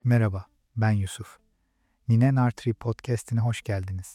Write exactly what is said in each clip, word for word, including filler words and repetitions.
Merhaba, ben Yusuf. Nine Nartri Podcast'ine hoş geldiniz.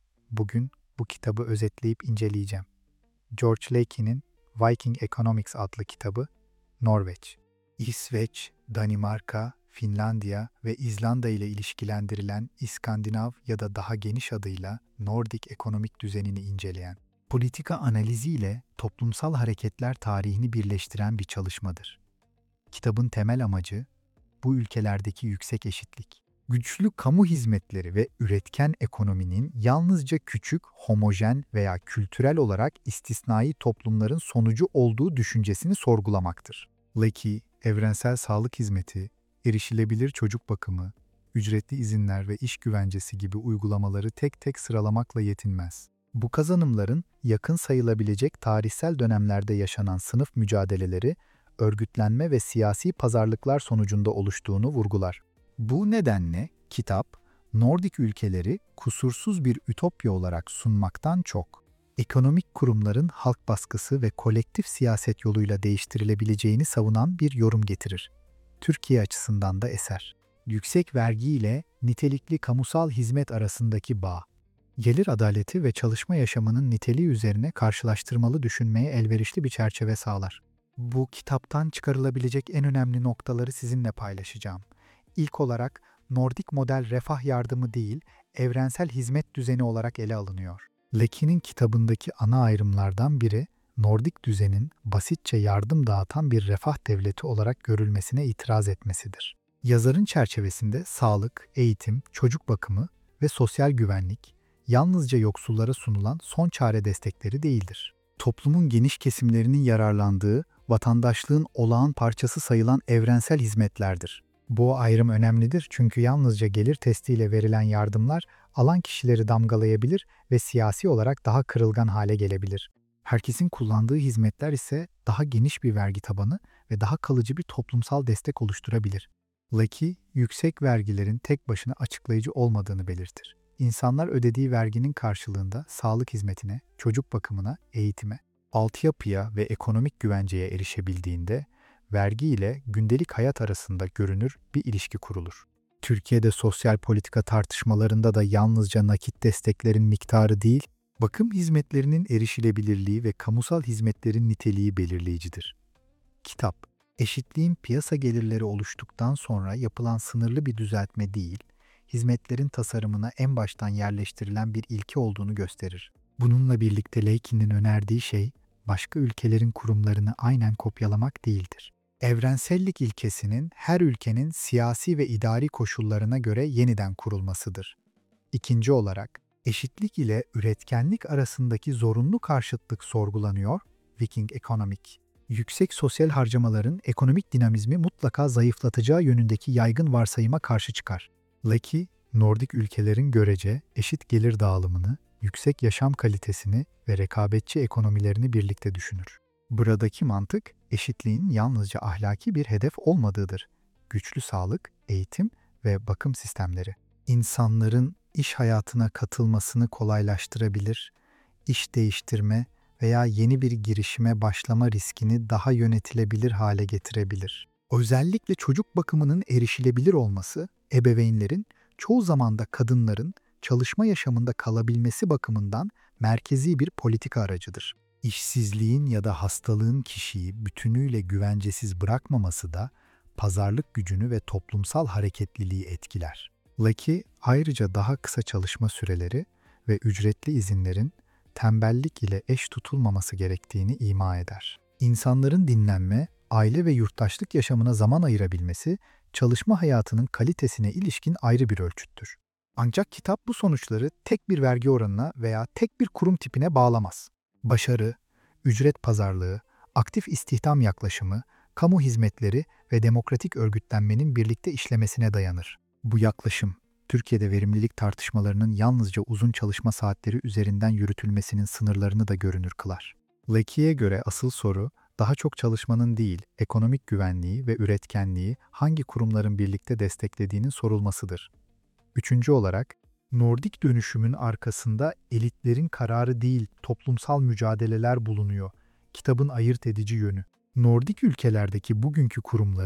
Bugün bu kitabı özetleyip inceleyeceğim. George Lake'nin Viking Economics adlı kitabı, Norveç. İsveç, Danimarka, Finlandiya ve İzlanda ile ilişkilendirilen İskandinav ya da daha geniş adıyla Nordik ekonomik düzenini inceleyen, politika analiziyle toplumsal hareketler tarihini birleştiren bir çalışmadır. Kitabın temel amacı, bu ülkelerdeki yüksek eşitlik, güçlü kamu hizmetleri ve üretken ekonominin yalnızca küçük, homojen veya kültürel olarak istisnai toplumların sonucu olduğu düşüncesini sorgulamaktır. Lecky, evrensel sağlık hizmeti, erişilebilir çocuk bakımı, ücretli izinler ve iş güvencesi gibi uygulamaları tek tek sıralamakla yetinmez. Bu kazanımların yakın sayılabilecek tarihsel dönemlerde yaşanan sınıf mücadeleleri, örgütlenme ve siyasi pazarlıklar sonucunda oluştuğunu vurgular. Bu nedenle kitap, Nordik ülkeleri kusursuz bir ütopya olarak sunmaktan çok, ekonomik kurumların halk baskısı ve kolektif siyaset yoluyla değiştirilebileceğini savunan bir yorum getirir. Türkiye açısından da eser. Yüksek vergi ile nitelikli kamusal hizmet arasındaki bağ, gelir adaleti ve çalışma yaşamının niteliği üzerine karşılaştırmalı düşünmeye elverişli bir çerçeve sağlar. Bu kitaptan çıkarılabilecek en önemli noktaları sizinle paylaşacağım. İlk olarak Nordik model refah yardımı değil, evrensel hizmet düzeni olarak ele alınıyor. Lecky'nin kitabındaki ana ayrımlardan biri, Nordik düzenin basitçe yardım dağıtan bir refah devleti olarak görülmesine itiraz etmesidir. Yazarın çerçevesinde sağlık, eğitim, çocuk bakımı ve sosyal güvenlik, yalnızca yoksullara sunulan son çare destekleri değildir. Toplumun geniş kesimlerinin yararlandığı, vatandaşlığın olağan parçası sayılan evrensel hizmetlerdir. Bu ayrım önemlidir çünkü yalnızca gelir testiyle verilen yardımlar alan kişileri damgalayabilir ve siyasi olarak daha kırılgan hale gelebilir. Herkesin kullandığı hizmetler ise daha geniş bir vergi tabanı ve daha kalıcı bir toplumsal destek oluşturabilir. Lecky, yüksek vergilerin tek başına açıklayıcı olmadığını belirtir. İnsanlar ödediği verginin karşılığında sağlık hizmetine, çocuk bakımına, eğitime, altyapıya ve ekonomik güvenceye erişebildiğinde, vergi ile gündelik hayat arasında görünür bir ilişki kurulur. Türkiye'de sosyal politika tartışmalarında da yalnızca nakit desteklerin miktarı değil, bakım hizmetlerinin erişilebilirliği ve kamusal hizmetlerin niteliği belirleyicidir. Kitap, eşitliğin piyasa gelirleri oluştuktan sonra yapılan sınırlı bir düzeltme değil, hizmetlerin tasarımına en baştan yerleştirilen bir ilke olduğunu gösterir. Bununla birlikte Lecky'nin önerdiği şey, başka ülkelerin kurumlarını aynen kopyalamak değildir. Evrensellik ilkesinin her ülkenin siyasi ve idari koşullarına göre yeniden kurulmasıdır. İkinci olarak, eşitlik ile üretkenlik arasındaki zorunlu karşıtlık sorgulanıyor, Viking Economic. Yüksek sosyal harcamaların ekonomik dinamizmi mutlaka zayıflatacağı yönündeki yaygın varsayıma karşı çıkar. Lecky, Nordik ülkelerin görece eşit gelir dağılımını, yüksek yaşam kalitesini ve rekabetçi ekonomilerini birlikte düşünür. Buradaki mantık, eşitliğin yalnızca ahlaki bir hedef olmadığıdır. Güçlü sağlık, eğitim ve bakım sistemleri, insanların iş hayatına katılmasını kolaylaştırabilir, iş değiştirme veya yeni bir girişime başlama riskini daha yönetilebilir hale getirebilir. Özellikle çocuk bakımının erişilebilir olması, ebeveynlerin, çoğu zaman da kadınların çalışma yaşamında kalabilmesi bakımından merkezi bir politika aracıdır. İşsizliğin ya da hastalığın kişiyi bütünüyle güvencesiz bırakmaması da pazarlık gücünü ve toplumsal hareketliliği etkiler. Lecky ayrıca daha kısa çalışma süreleri ve ücretli izinlerin tembellik ile eş tutulmaması gerektiğini ima eder. İnsanların dinlenme, aile ve yurttaşlık yaşamına zaman ayırabilmesi, çalışma hayatının kalitesine ilişkin ayrı bir ölçüttür. Ancak kitap bu sonuçları tek bir vergi oranına veya tek bir kurum tipine bağlamaz. Başarı, ücret pazarlığı, aktif istihdam yaklaşımı, kamu hizmetleri ve demokratik örgütlenmenin birlikte işlemesine dayanır. Bu yaklaşım, Türkiye'de verimlilik tartışmalarının yalnızca uzun çalışma saatleri üzerinden yürütülmesinin sınırlarını da görünür kılar. Lecky'ye göre asıl soru, daha çok çalışmanın değil, ekonomik güvenliği ve üretkenliği hangi kurumların birlikte desteklediğinin sorulmasıdır. Üçüncü olarak, Nordik dönüşümün arkasında elitlerin kararı değil, toplumsal mücadeleler bulunuyor. Kitabın ayırt edici yönü. Nordik ülkelerdeki bugünkü kurumları,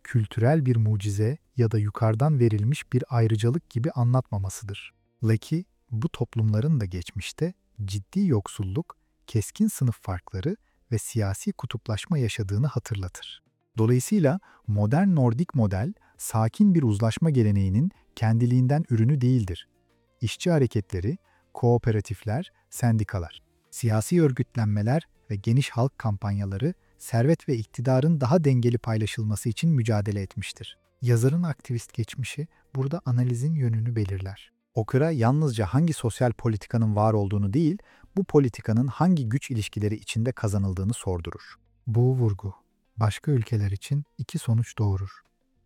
kültürel bir mucize ya da yukarıdan verilmiş bir ayrıcalık gibi anlatmamasıdır. Lecky, bu toplumların da geçmişte ciddi yoksulluk, keskin sınıf farkları ve siyasi kutuplaşma yaşadığını hatırlatır. Dolayısıyla modern Nordik model, sakin bir uzlaşma geleneğinin kendiliğinden ürünü değildir. İşçi hareketleri, kooperatifler, sendikalar, siyasi örgütlenmeler ve geniş halk kampanyaları servet ve iktidarın daha dengeli paylaşılması için mücadele etmiştir. Yazarın aktivist geçmişi burada analizin yönünü belirler. Okura yalnızca hangi sosyal politikanın var olduğunu değil, bu politikanın hangi güç ilişkileri içinde kazanıldığını sordurur. Bu vurgu, başka ülkeler için iki sonuç doğurur.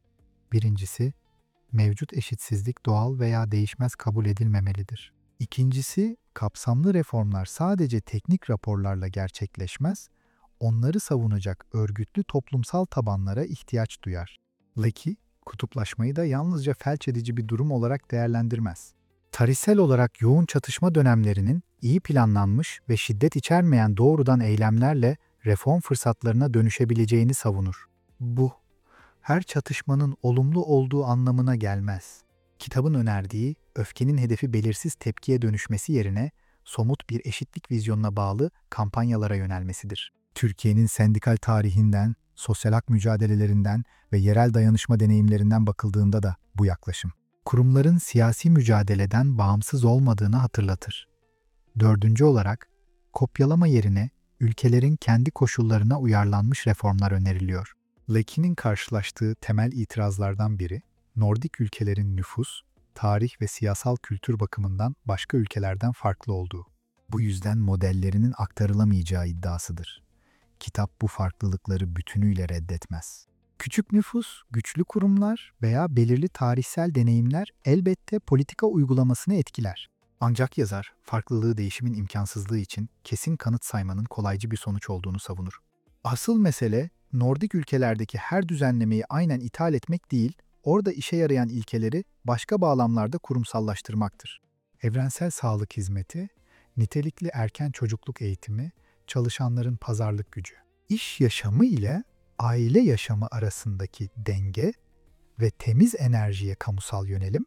Birincisi, mevcut eşitsizlik doğal veya değişmez kabul edilmemelidir. İkincisi, kapsamlı reformlar sadece teknik raporlarla gerçekleşmez, onları savunacak örgütlü toplumsal tabanlara ihtiyaç duyar. Lecky, kutuplaşmayı da yalnızca felç edici bir durum olarak değerlendirmez. Tarihsel olarak yoğun çatışma dönemlerinin iyi planlanmış ve şiddet içermeyen doğrudan eylemlerle reform fırsatlarına dönüşebileceğini savunur. Bu, her çatışmanın olumlu olduğu anlamına gelmez. Kitabın önerdiği, öfkenin hedefi belirsiz tepkiye dönüşmesi yerine somut bir eşitlik vizyonuna bağlı kampanyalara yönelmesidir. Türkiye'nin sendikal tarihinden, sosyal hak mücadelelerinden ve yerel dayanışma deneyimlerinden bakıldığında da bu yaklaşım, kurumların siyasi mücadeleden bağımsız olmadığını hatırlatır. Dördüncü olarak, kopyalama yerine ülkelerin kendi koşullarına uyarlanmış reformlar öneriliyor. Lecky'nin karşılaştığı temel itirazlardan biri, Nordik ülkelerin nüfus, tarih ve siyasal kültür bakımından başka ülkelerden farklı olduğu. Bu yüzden modellerinin aktarılamayacağı iddiasıdır. Kitap bu farklılıkları bütünüyle reddetmez. Küçük nüfus, güçlü kurumlar veya belirli tarihsel deneyimler elbette politika uygulamasını etkiler. Ancak yazar, farklılığı değişimin imkansızlığı için kesin kanıt saymanın kolaycı bir sonuç olduğunu savunur. Asıl mesele, Nordik ülkelerdeki her düzenlemeyi aynen ithal etmek değil, orada işe yarayan ilkeleri başka bağlamlarda kurumsallaştırmaktır. Evrensel sağlık hizmeti, nitelikli erken çocukluk eğitimi, çalışanların pazarlık gücü. İş yaşamı ile aile yaşamı arasındaki denge ve temiz enerjiye kamusal yönelim,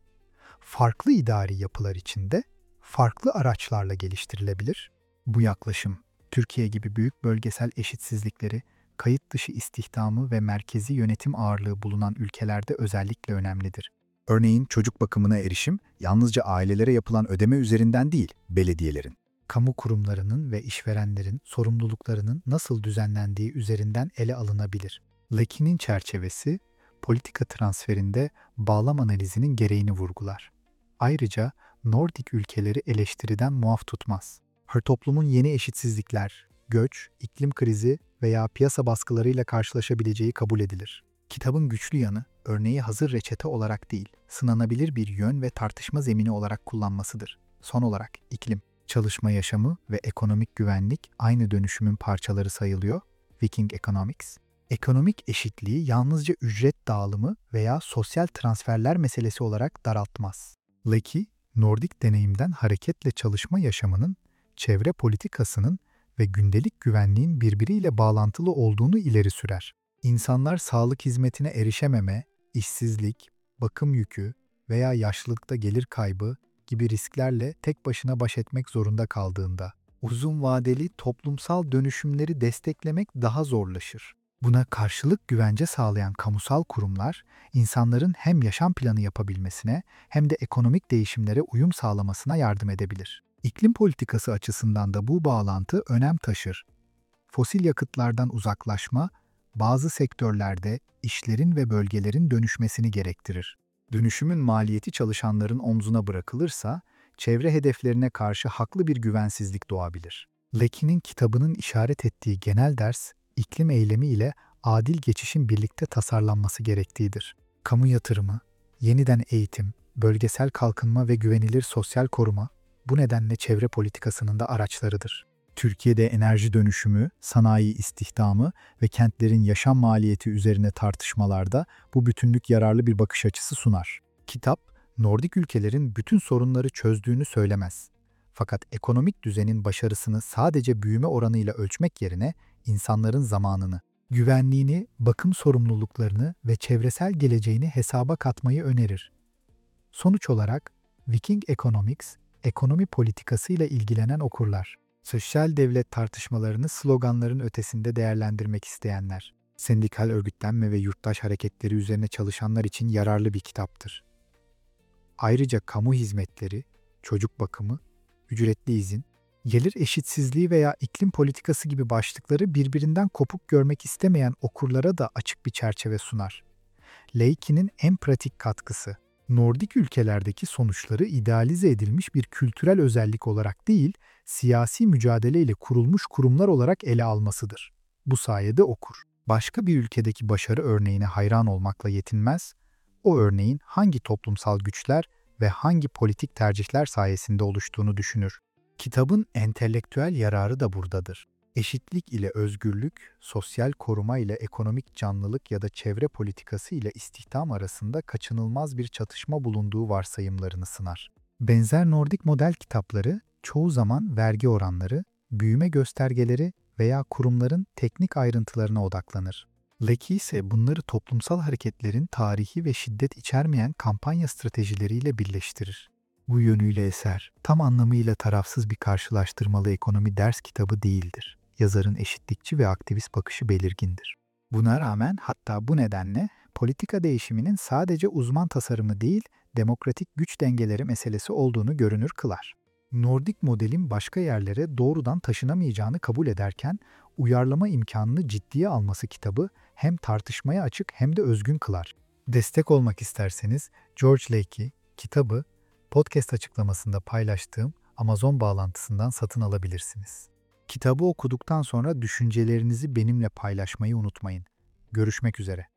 farklı idari yapılar içinde farklı araçlarla geliştirilebilir. Bu yaklaşım, Türkiye gibi büyük bölgesel eşitsizlikleri, kayıt dışı istihdamı ve merkezi yönetim ağırlığı bulunan ülkelerde özellikle önemlidir. Örneğin çocuk bakımına erişim, yalnızca ailelere yapılan ödeme üzerinden değil, belediyelerin, kamu kurumlarının ve işverenlerin sorumluluklarının nasıl düzenlendiği üzerinden ele alınabilir. Lecky'nin çerçevesi, politika transferinde bağlam analizinin gereğini vurgular. Ayrıca Nordik ülkeleri eleştiriden muaf tutmaz. Her toplumun yeni eşitsizlikler, göç, iklim krizi veya piyasa baskılarıyla karşılaşabileceği kabul edilir. Kitabın güçlü yanı, örneği hazır reçete olarak değil, sınanabilir bir yön ve tartışma zemini olarak kullanmasıdır. Son olarak iklim, çalışma yaşamı ve ekonomik güvenlik aynı dönüşümün parçaları sayılıyor. Viking Economics. Ekonomik eşitliği yalnızca ücret dağılımı veya sosyal transferler meselesi olarak daraltmaz. Lecky, Nordik deneyimden hareketle çalışma yaşamının, çevre politikasının ve gündelik güvenliğin birbiriyle bağlantılı olduğunu ileri sürer. İnsanlar sağlık hizmetine erişememe, işsizlik, bakım yükü veya yaşlılıkta gelir kaybı gibi risklerle tek başına baş etmek zorunda kaldığında, uzun vadeli toplumsal dönüşümleri desteklemek daha zorlaşır. Buna karşılık güvence sağlayan kamusal kurumlar, insanların hem yaşam planı yapabilmesine hem de ekonomik değişimlere uyum sağlamasına yardım edebilir. İklim politikası açısından da bu bağlantı önem taşır. Fosil yakıtlardan uzaklaşma, bazı sektörlerde işlerin ve bölgelerin dönüşmesini gerektirir. Dönüşümün maliyeti çalışanların omzuna bırakılırsa, çevre hedeflerine karşı haklı bir güvensizlik doğabilir. Lecky'nin kitabının işaret ettiği genel ders, iklim eylemi ile adil geçişin birlikte tasarlanması gerektiğidir. Kamu yatırımı, yeniden eğitim, bölgesel kalkınma ve güvenilir sosyal koruma, bu nedenle çevre politikasının da araçlarıdır. Türkiye'de enerji dönüşümü, sanayi istihdamı ve kentlerin yaşam maliyeti üzerine tartışmalarda bu bütünlük yararlı bir bakış açısı sunar. Kitap, Nordik ülkelerin bütün sorunları çözdüğünü söylemez. Fakat ekonomik düzenin başarısını sadece büyüme oranıyla ölçmek yerine insanların zamanını, güvenliğini, bakım sorumluluklarını ve çevresel geleceğini hesaba katmayı önerir. Sonuç olarak Viking Economics, ekonomi politikasıyla ilgilenen okurlar, sosyal devlet tartışmalarını sloganların ötesinde değerlendirmek isteyenler, sendikal örgütlenme ve yurttaş hareketleri üzerine çalışanlar için yararlı bir kitaptır. Ayrıca kamu hizmetleri, çocuk bakımı, ücretli izin, gelir eşitsizliği veya iklim politikası gibi başlıkları birbirinden kopuk görmek istemeyen okurlara da açık bir çerçeve sunar. Leakey'nin en pratik katkısı, Nordik ülkelerdeki sonuçları idealize edilmiş bir kültürel özellik olarak değil, siyasi mücadeleyle kurulmuş kurumlar olarak ele almasıdır. Bu sayede okur, başka bir ülkedeki başarı örneğine hayran olmakla yetinmez, o örneğin hangi toplumsal güçler ve hangi politik tercihler sayesinde oluştuğunu düşünür. Kitabın entelektüel yararı da buradadır. Eşitlik ile özgürlük, sosyal koruma ile ekonomik canlılık ya da çevre politikası ile istihdam arasında kaçınılmaz bir çatışma bulunduğu varsayımlarını sınar. Benzer Nordik model kitapları çoğu zaman vergi oranları, büyüme göstergeleri veya kurumların teknik ayrıntılarına odaklanır. Leakey ise bunları toplumsal hareketlerin tarihi ve şiddet içermeyen kampanya stratejileriyle birleştirir. Bu yönüyle eser, tam anlamıyla tarafsız bir karşılaştırmalı ekonomi ders kitabı değildir. Yazarın eşitlikçi ve aktivist bakışı belirgindir. Buna rağmen, hatta bu nedenle politika değişiminin sadece uzman tasarımı değil, demokratik güç dengeleri meselesi olduğunu görünür kılar. Nordik modelin başka yerlere doğrudan taşınamayacağını kabul ederken, uyarlama imkanını ciddiye alması kitabı hem tartışmaya açık hem de özgün kılar. Destek olmak isterseniz George Lakey kitabı podcast açıklamasında paylaştığım Amazon bağlantısından satın alabilirsiniz. Kitabı okuduktan sonra düşüncelerinizi benimle paylaşmayı unutmayın. Görüşmek üzere.